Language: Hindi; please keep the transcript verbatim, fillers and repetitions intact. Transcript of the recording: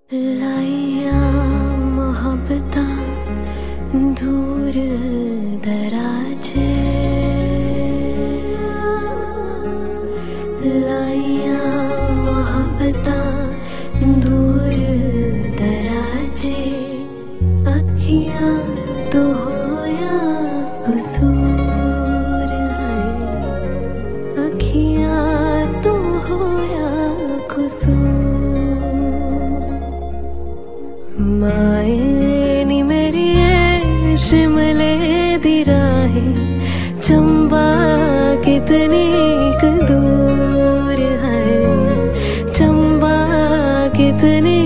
लाइया मोहब्बता दूर दराजे, लाइया मोहब्बता दूर दराजे। अखियां तो होया कसूर है, अखियां तो होया कसूर। माए नी मेरी ए शिमले दी राहें, चंबा कितनी दूर है, चंबा कितनी